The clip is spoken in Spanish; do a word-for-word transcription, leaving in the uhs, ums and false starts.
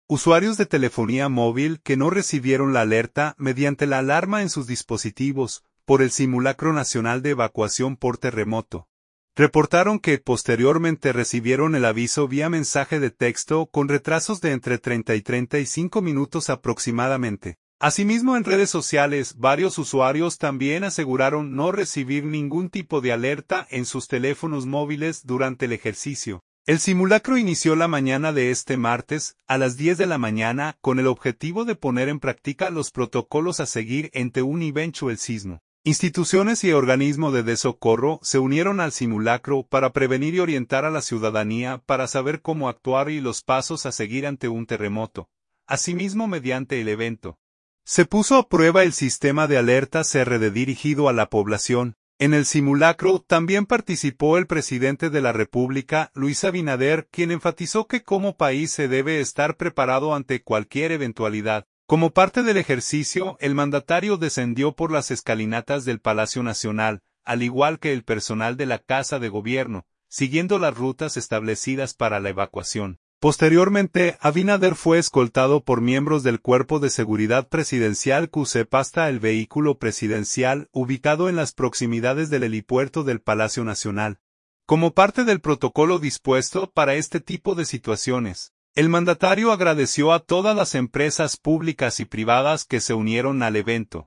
Usuarios de telefonía móvil que no recibieron la alerta mediante la alarma en sus dispositivos por el Simulacro Nacional de Evacuación por Terremoto reportaron que posteriormente recibieron el aviso vía mensaje de texto con retrasos de entre treinta y treinta y cinco minutos aproximadamente. Asimismo, en redes sociales, varios usuarios también aseguraron no recibir ningún tipo de alerta en sus teléfonos móviles durante el ejercicio. El simulacro inició la mañana de este martes, a las diez de la mañana, con el objetivo de poner en práctica los protocolos a seguir ante un eventual sismo. Instituciones y organismos de socorro se unieron al simulacro para prevenir y orientar a la ciudadanía para saber cómo actuar y los pasos a seguir ante un terremoto. Asimismo, mediante el evento, se puso a prueba el sistema de alerta C R D dirigido a la población. En el simulacro también participó el presidente de la República, Luis Abinader, quien enfatizó que como país se debe estar preparado ante cualquier eventualidad. Como parte del ejercicio, el mandatario descendió por las escalinatas del Palacio Nacional, al igual que el personal de la Casa de Gobierno, siguiendo las rutas establecidas para la evacuación. Posteriormente, Abinader fue escoltado por miembros del Cuerpo de Seguridad Presidencial Q C P hasta el vehículo presidencial ubicado en las proximidades del helipuerto del Palacio Nacional. Como parte del protocolo dispuesto para este tipo de situaciones, el mandatario agradeció a todas las empresas públicas y privadas que se unieron al evento.